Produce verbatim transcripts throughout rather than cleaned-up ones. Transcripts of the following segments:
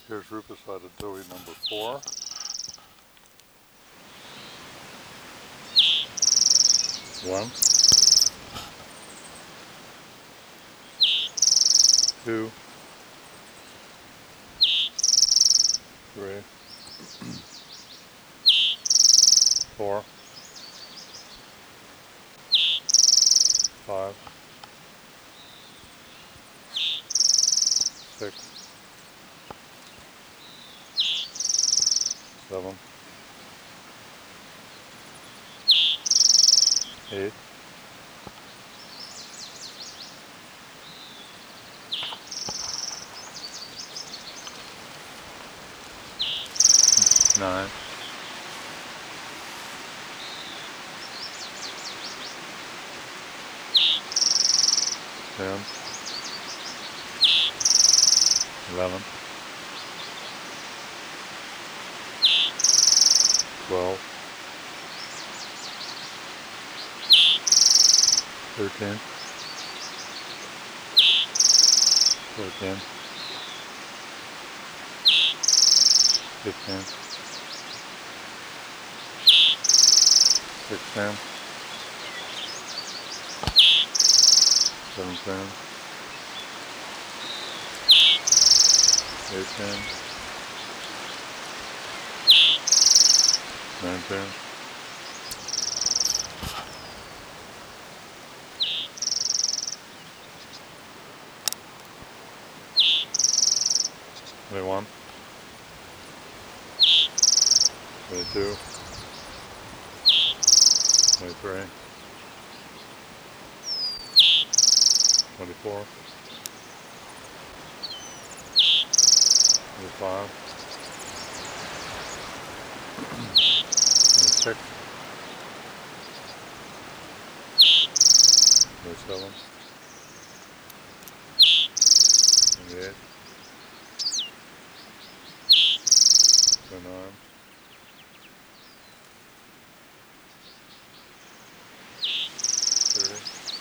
Here's Rufus Ratatouille number four. One, two, three, four, five, six, seven, eight, nine, ten, eleven, twelve, thirteen, fourteen, fifteen, sixteen, seventeen, eighteen, nineteen, twenty-one, twenty-two, twenty-three, twenty-four, twenty-five, twenty-six, twenty-seven, twenty-eight, twenty-nine, thirty,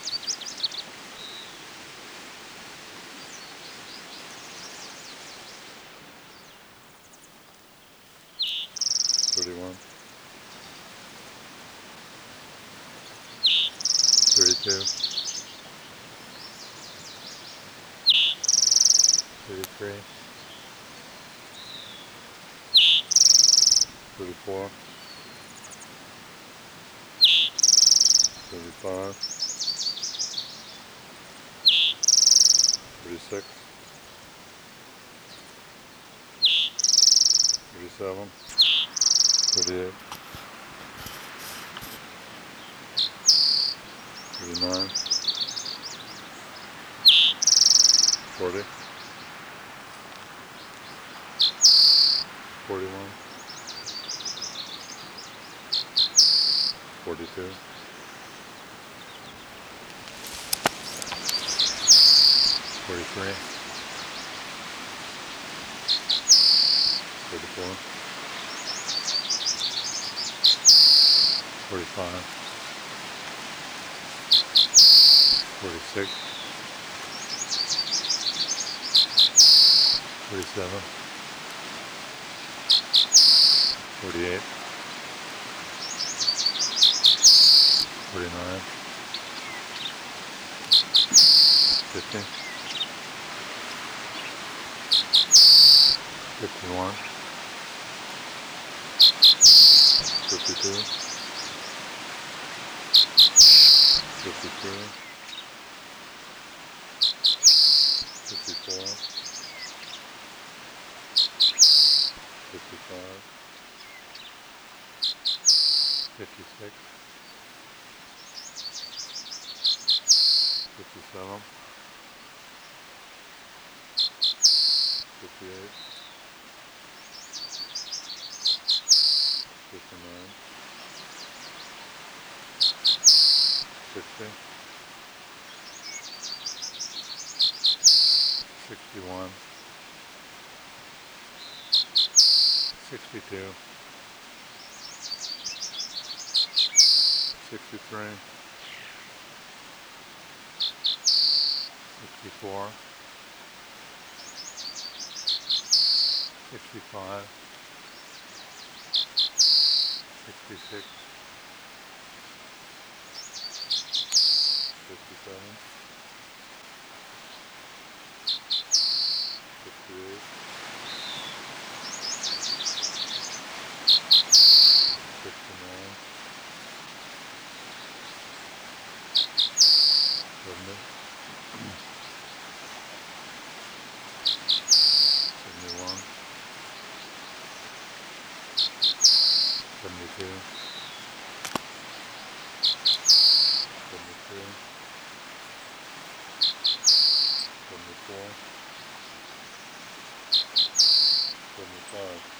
thirty-one, thirty-two, thirty-three, thirty-four, thirty-five, thirty-six, thirty-seven, thirty-eight, thirty-nine, forty, forty-one, forty-two, forty-three, forty-four, forty-five, forty-six, forty-seven, forty-eight, forty-nine, fifty, fifty-one, fifty-two, fifty-three, fifty-four, fifty-five, fifty-six, fifty-seven, fifty-eight, fifty-nine, sixty, sixty-one, sixty-two, sixty-three, sixty-four, sixty-five, sixty-six, fifty-seven, fifty-eight, fifty-nine, seventy, seventy-one, seventy-two, seventy-three, seventy-four, seventy-five.